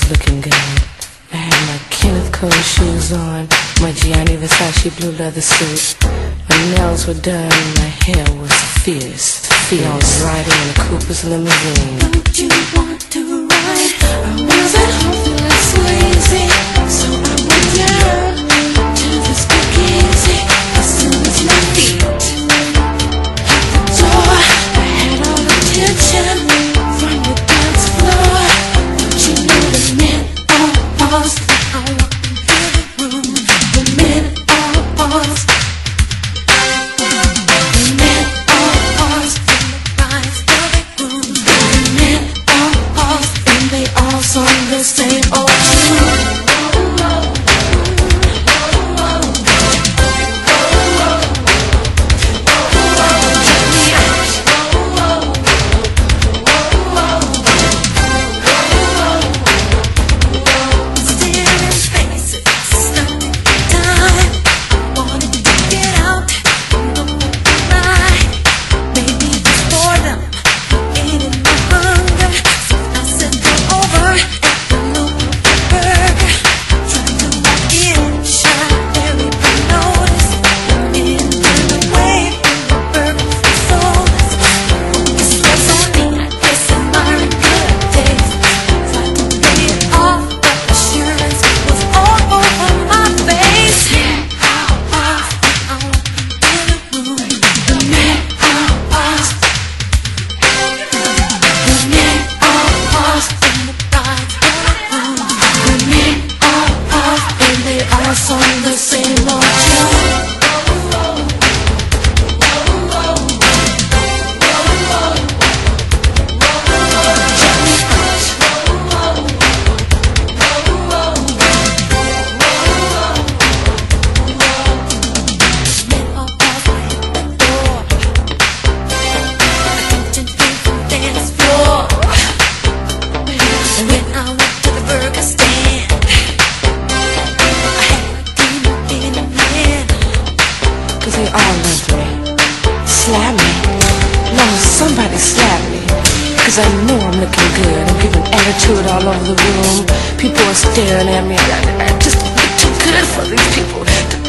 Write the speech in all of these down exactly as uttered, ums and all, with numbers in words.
looking good. I had my Kenneth Cole shoes on, my Gianni Versace blue leather suit. My nails were done, my hair was fierce. Fierce. I was riding in a Cooper's limousine. Don't you want to ride? I was at home feeling sleazy, so I went down to the speakeasy. As soon as my feet hit the door, I had all attention from the dance floor. Don't you know the men are paused? I walked into the room. The men are paused. The men are paused in the bride's velvet room. The men are paused and they all sung the same old tune. On the same old tune. When I went to the burger stand, Cause they all loved me. Slap me. No, somebody slap me. Cause I know I'm looking good. I'm giving attitude all over the room. People are staring at me. I, I just look too good for these people.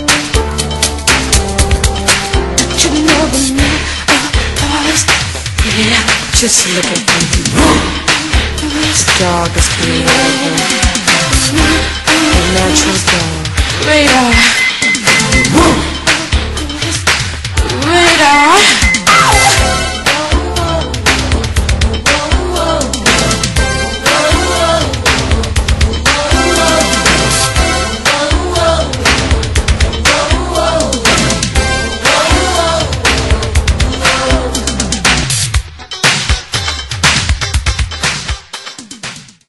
Don't you know the men are paused? Yeah, just looking for you. This dog is creative. A natural dog. Radar. Radar.